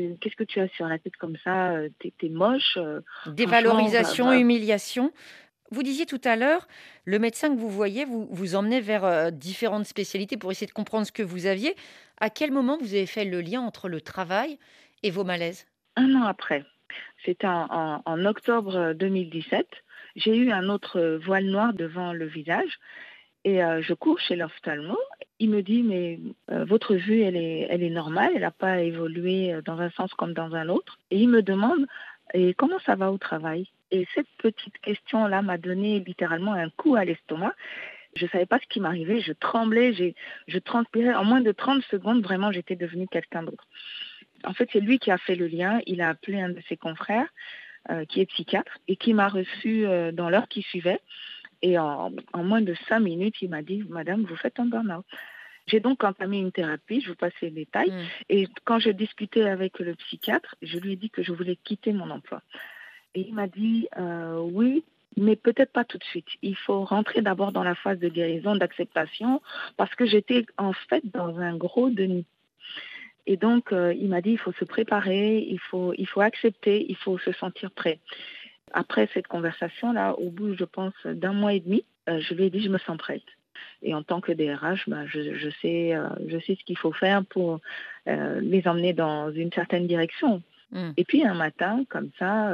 M: tu as sur la tête comme ça, t'es moche.
F: Dévalorisation, humiliation. Vous disiez tout à l'heure, le médecin que vous voyez vous emmenait vers différentes spécialités pour essayer de comprendre ce que vous aviez. À quel moment vous avez fait le lien entre le travail et vos malaises ?
M: 1 an après. C'était en octobre 2017. J'ai eu un autre voile noir devant le visage et je cours chez l'ophtalmo. Il me dit mais votre vue elle est normale, elle n'a pas évolué dans un sens comme dans un autre. Et il me demande et comment ça va au travail ? Et cette petite question-là m'a donné littéralement un coup à l'estomac. Je ne savais pas ce qui m'arrivait, je tremblais, je transpirais. En moins de 30 secondes, vraiment, j'étais devenue quelqu'un d'autre. En fait, c'est lui qui a fait le lien. Il a appelé un de ses confrères qui est psychiatre et qui m'a reçu dans l'heure qui suivait. Et en moins de 5 minutes, il m'a dit « Madame, vous faites un burn-out ». J'ai donc entamé une thérapie, je vous passe les détails. Et quand je discutais avec le psychiatre, je lui ai dit que je voulais quitter mon emploi. Et il m'a dit oui, mais peut-être pas tout de suite. Il faut rentrer d'abord dans la phase de guérison, d'acceptation, parce que j'étais en fait dans un gros déni. Et donc, il m'a dit il faut se préparer, il faut accepter, il faut se sentir prêt. Après cette conversation-là, au bout, je pense, d'1 mois et demi, je lui ai dit je me sens prête. Et en tant que DRH, je sais ce qu'il faut faire pour les emmener dans une certaine direction. Et puis un matin, comme ça,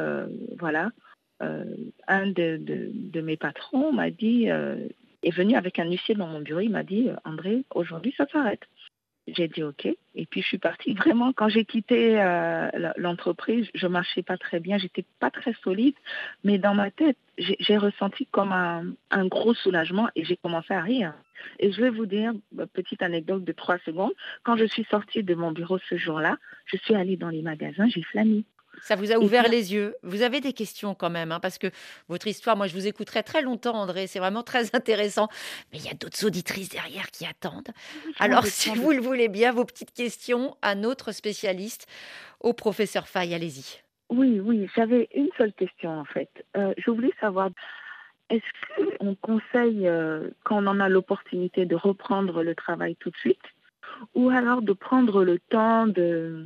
M: un de mes patrons m'a dit, est venu avec un huissier dans mon bureau, il m'a dit « André, aujourd'hui ça s'arrête ». J'ai dit OK. Et puis je suis partie. Vraiment, quand j'ai quitté l'entreprise, je marchais pas très bien, j'étais pas très solide, mais dans ma tête, j'ai ressenti comme un gros soulagement et j'ai commencé à rire. Et je vais vous dire, petite anecdote de 3 secondes, quand je suis sortie de mon bureau ce jour-là, je suis allée dans les magasins, j'ai flâné.
F: Ça vous a ouvert les yeux. Vous avez des questions quand même, parce que votre histoire, moi je vous écouterai très longtemps, André, c'est vraiment très intéressant. Mais il y a d'autres auditrices derrière qui attendent. Alors si vous le voulez bien, vos petites questions à notre spécialiste, au professeur Faye, allez-y.
M: Oui, j'avais une seule question en fait. Je voulais savoir, est-ce qu'on conseille, quand on en a l'opportunité, de reprendre le travail tout de suite, ou alors de prendre le temps de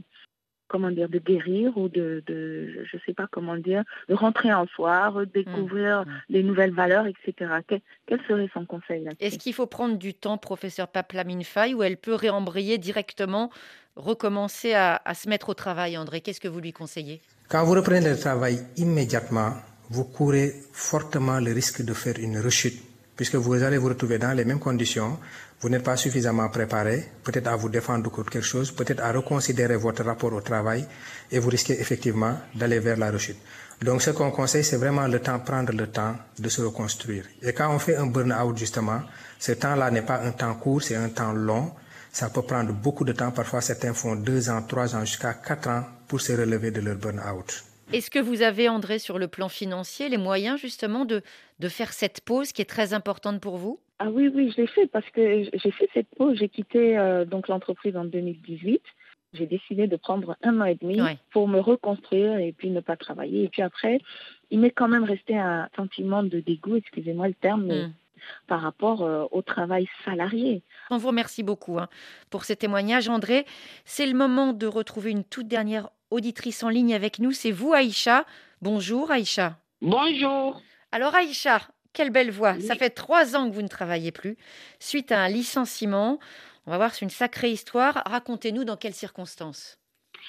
M: guérir ou je sais pas comment dire, de rentrer en soi, redécouvrir les nouvelles valeurs, etc. Quel serait son conseil là-dessus ?
F: Est-ce qu'il faut prendre du temps, professeur Paplamine Faye, ou elle peut réembrayer directement, recommencer à se mettre au travail, André ? Qu'est-ce que vous lui conseillez ?
G: Quand vous reprenez le travail immédiatement, vous courez fortement le risque de faire une rechute, puisque vous allez vous retrouver dans les mêmes conditions. Vous n'êtes pas suffisamment préparé, peut-être à vous défendre contre quelque chose, peut-être à reconsidérer votre rapport au travail, et vous risquez effectivement d'aller vers la rechute. Donc ce qu'on conseille, c'est vraiment prendre le temps de se reconstruire. Et quand on fait un burn-out, justement, ce temps-là n'est pas un temps court, c'est un temps long. Ça peut prendre beaucoup de temps. Parfois, certains font 2 ans, 3 ans, jusqu'à 4 ans pour se relever de leur burn-out.
F: Est-ce que vous avez, André, sur le plan financier, les moyens justement de faire cette pause qui est très importante pour vous ?
M: Ah oui, je l'ai fait parce que j'ai fait cette pause. J'ai quitté donc l'entreprise en 2018. J'ai décidé de prendre 1 an et demi pour me reconstruire et puis ne pas travailler. Et puis après, il m'est quand même resté un sentiment de dégoût, excusez-moi le terme, mais par rapport au travail salarié.
F: On vous remercie beaucoup pour ces témoignages, André. C'est le moment de retrouver une toute dernière auditrice en ligne avec nous. C'est vous, Aïcha. Bonjour, Aïcha.
N: Bonjour.
F: Alors, Aïcha, quelle belle voix. Oui. Ça fait 3 ans que vous ne travaillez plus, suite à un licenciement. On va voir, c'est une sacrée histoire. Racontez-nous dans quelles circonstances.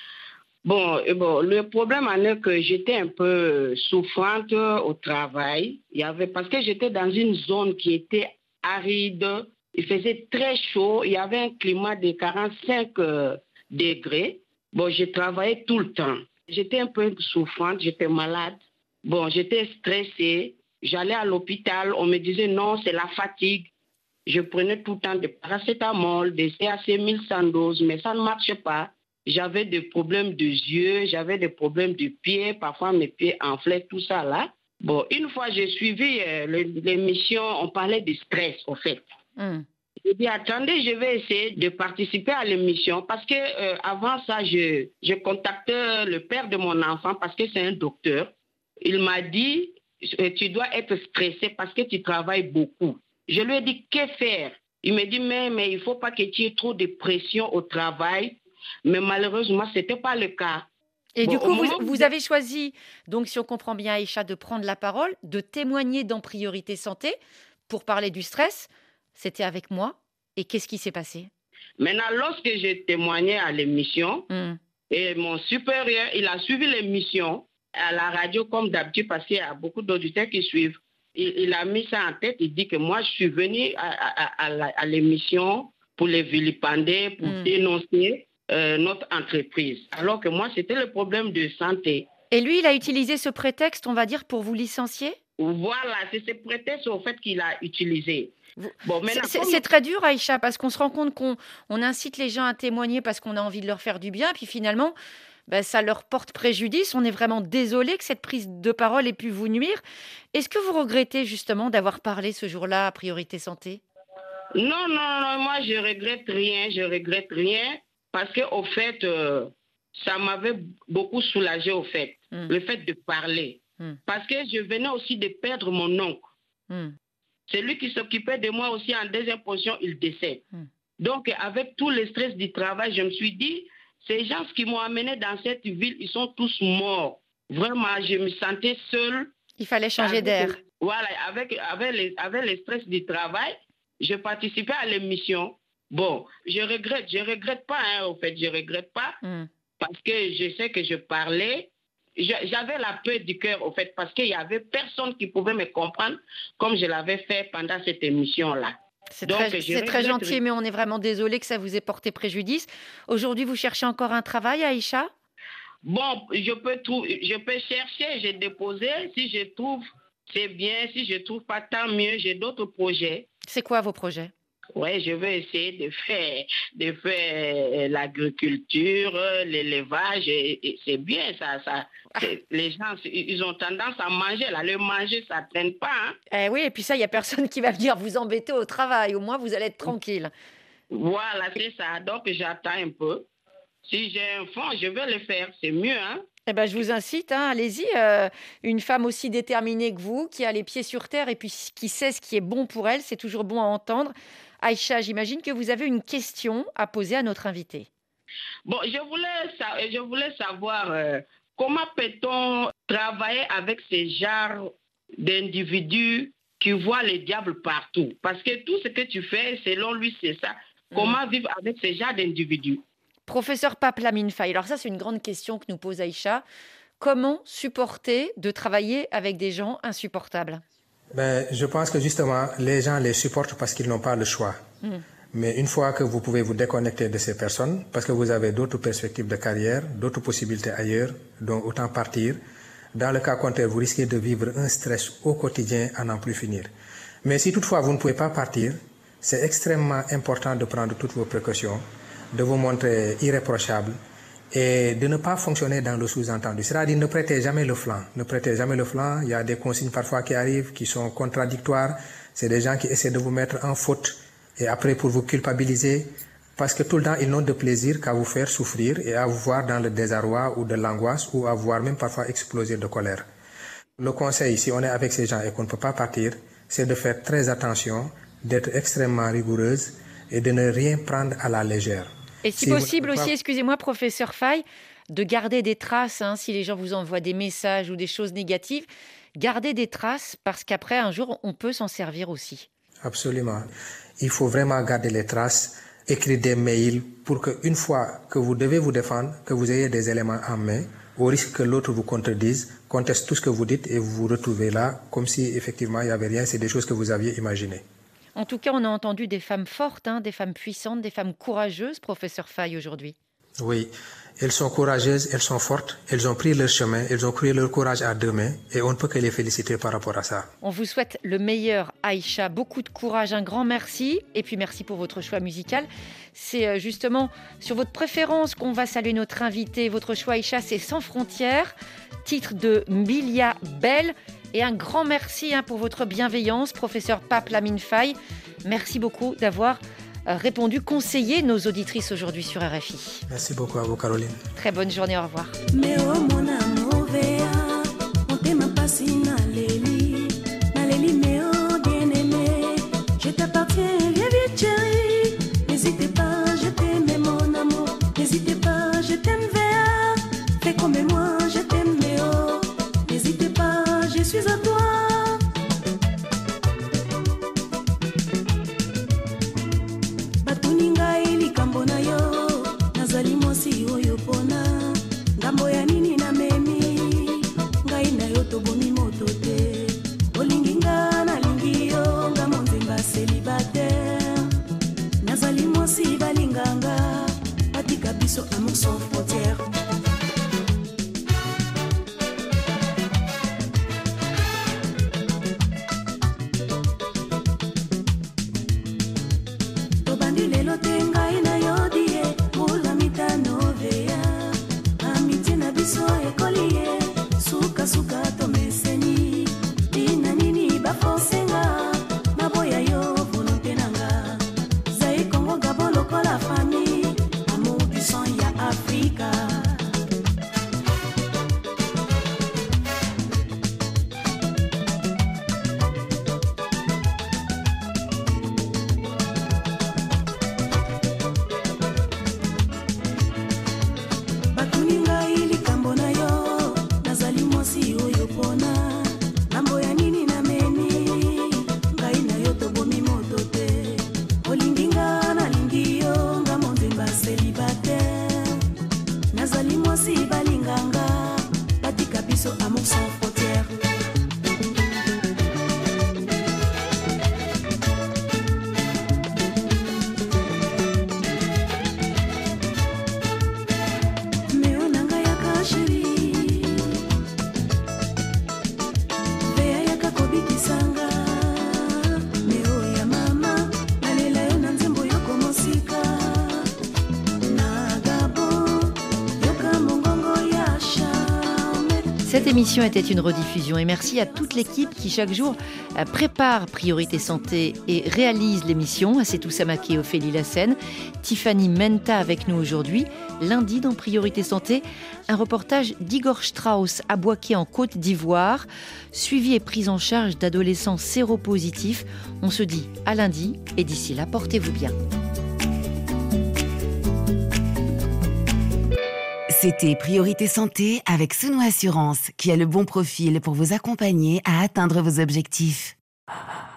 N: Bon, le problème en est que j'étais un peu souffrante au travail. Parce que j'étais dans une zone qui était aride. Il faisait très chaud. Il y avait un climat de 45 degrés. Bon, je travaillais tout le temps. J'étais un peu souffrante, j'étais malade. Bon, j'étais stressée. J'allais à l'hôpital. On me disait non, c'est la fatigue. Je prenais tout le temps des paracétamol, des CAC 1100 doses, mais ça ne marchait pas. J'avais des problèmes de yeux, j'avais des problèmes de pieds. Parfois, mes pieds enflaient, tout ça là. Bon, une fois, j'ai suivi l'émission, on parlait de stress, au fait. J'ai dit, attendez, je vais essayer de participer à l'émission parce que avant ça, je contactais le père de mon enfant parce que c'est un docteur. Il m'a dit, tu dois être stressé parce que tu travailles beaucoup. Je lui ai dit, que faire? Il me dit, mais il ne faut pas que tu aies trop de pression au travail. Mais malheureusement, ce n'était pas le cas.
F: Et du coup, vous avez choisi, donc si on comprend bien Aïcha, de prendre la parole, de témoigner dans Priorité Santé pour parler du stress. C'était avec moi. Et qu'est-ce qui s'est passé?
N: Maintenant, lorsque j'ai témoigné à l'émission, et mon supérieur, il a suivi l'émission à la radio comme d'habitude parce qu'il y a beaucoup d'auditeurs qui suivent. Il a mis ça en tête. Il dit que moi, je suis venu à l'émission pour les vilipender, pour dénoncer notre entreprise. Alors que moi, c'était le problème de santé.
F: Et lui, il a utilisé ce prétexte, on va dire, pour vous licencier?
N: Voilà, c'est ce prétexte au fait qu'il a utilisé. Bon,
F: c'est très dur, Aïcha, parce qu'on se rend compte qu'on incite les gens à témoigner parce qu'on a envie de leur faire du bien, puis finalement, ça leur porte préjudice. On est vraiment désolé que cette prise de parole ait pu vous nuire. Est-ce que vous regrettez justement d'avoir parlé ce jour-là à Priorité Santé?
N: Non, moi je regrette rien, parce qu'au fait, ça m'avait beaucoup soulagé au fait, le fait de parler. Parce que je venais aussi de perdre mon oncle. C'est lui qui s'occupait de moi aussi en deuxième position, il décède. Donc avec tout le stress du travail, je me suis dit, ces gens qui m'ont amené dans cette ville, ils sont tous morts. Vraiment, je me sentais seule.
F: Il fallait changer d'air.
N: Voilà, avec le stress du travail, je participais à l'émission. Bon, je regrette pas, au fait, je regrette pas, parce que je sais que je parlais. J'avais la peur du cœur, au fait, parce qu'il n'y avait personne qui pouvait me comprendre comme je l'avais fait pendant cette émission-là.
F: C'est très gentil, mais on est vraiment désolé que ça vous ait porté préjudice. Aujourd'hui, vous cherchez encore un travail, Aïcha?
N: Bon, je peux chercher, j'ai déposé. Si je trouve, c'est bien. Si je ne trouve pas, tant mieux. J'ai d'autres projets.
F: C'est quoi vos projets?
N: Oui, je vais essayer de faire l'agriculture, l'élevage, et c'est bien ça. Les gens, ils ont tendance à manger, là. Le manger, ça ne traîne pas.
F: Oui, et puis ça, il n'y a personne qui va venir vous embêter au travail. Au moins, vous allez être tranquille.
N: Voilà, c'est ça. Donc, j'attends un peu. Si j'ai un fonds, je vais le faire. C'est mieux, hein?
F: Je vous incite, allez-y. Une femme aussi déterminée que vous, qui a les pieds sur terre et puis qui sait ce qui est bon pour elle, c'est toujours bon à entendre. Aïcha, j'imagine que vous avez une question à poser à notre invité.
N: Bon, je voulais savoir comment peut-on travailler avec ces genres d'individus qui voient le diable partout? Parce que tout ce que tu fais, selon lui, c'est ça. Comment vivre avec ces genres d'individus?
F: Professeur Pape Lamine Faye, alors ça, c'est une grande question que nous pose Aïcha. Comment supporter de travailler avec des gens insupportables?
G: Je pense que justement, les gens les supportent parce qu'ils n'ont pas le choix. Mais une fois que vous pouvez vous déconnecter de ces personnes, parce que vous avez d'autres perspectives de carrière, d'autres possibilités ailleurs, donc autant partir. Dans le cas contraire, vous risquez de vivre un stress au quotidien à n'en plus finir. Mais si toutefois vous ne pouvez pas partir, c'est extrêmement important de prendre toutes vos précautions, de vous montrer irréprochable et de ne pas fonctionner dans le sous-entendu. C'est-à-dire ne prêtez jamais le flanc. Ne prêtez jamais le flanc. Il y a des consignes parfois qui arrivent, qui sont contradictoires. C'est des gens qui essaient de vous mettre en faute et après pour vous culpabiliser, parce que tout le temps, ils n'ont de plaisir qu'à vous faire souffrir et à vous voir dans le désarroi ou de l'angoisse ou à voir même parfois exploser de colère. Le conseil, si on est avec ces gens et qu'on ne peut pas partir, c'est de faire très attention, d'être extrêmement rigoureuse et de ne rien prendre à la légère.
F: Et si possible aussi, excusez-moi, professeur Faye, de garder des traces, si les gens vous envoient des messages ou des choses négatives, garder des traces parce qu'après, un jour, on peut s'en servir aussi.
G: Absolument. Il faut vraiment garder les traces, écrire des mails pour qu'une fois que vous devez vous défendre, que vous ayez des éléments en main, au risque que l'autre vous contredise, conteste tout ce que vous dites et vous vous retrouvez là comme si effectivement il n'y avait rien, c'est des choses que vous aviez imaginées.
F: En tout cas, on a entendu des femmes fortes, des femmes puissantes, des femmes courageuses, professeur Faye, aujourd'hui.
G: Oui, elles sont courageuses, elles sont fortes, elles ont pris leur chemin, elles ont pris leur courage à deux mains et on ne peut que les féliciter par rapport à ça.
F: On vous souhaite le meilleur, Aïcha, beaucoup de courage, un grand merci et puis merci pour votre choix musical. C'est justement sur votre préférence qu'on va saluer notre invité. Votre choix, Aïcha, c'est Sans frontières, titre de Mbilia Bel. Et un grand merci pour votre bienveillance, professeur Pape Lamine Faye. Merci beaucoup d'avoir répondu, conseillé nos auditrices aujourd'hui sur RFI.
G: Merci beaucoup à vous, Caroline.
F: Très bonne journée, au revoir.
J: Je t'appartiens, viens vite chérie. N'hésitez pas, je t'aime mon amour. N'hésitez pas, je t'aime Véa. Fais comme moi, je t'aime Méo. N'hésitez pas, je suis à toi. Batuninga ili kambona yo. Nazali mosi oyo pona. Ngambo ya nini na memi. Ngai na yo tobomi moto te. Olinginga na lingi yo. Ngamo nzemba célibataire. Nazali mosi balinganga. Patika biso amour sans frontières.
F: Cette émission était une rediffusion et merci à toute l'équipe qui chaque jour prépare Priorité Santé et réalise l'émission. Assetou Samake et Ophélie Lassène, Tiffany Menta avec nous aujourd'hui. Lundi dans Priorité Santé, un reportage d'Igor Strauss à Boaké en Côte d'Ivoire, suivi et prise en charge d'adolescents séropositifs. On se dit à lundi et d'ici là, portez-vous bien.
B: C'était Priorité Santé avec Sounou Assurance, qui a le bon profil pour vous accompagner à atteindre vos objectifs.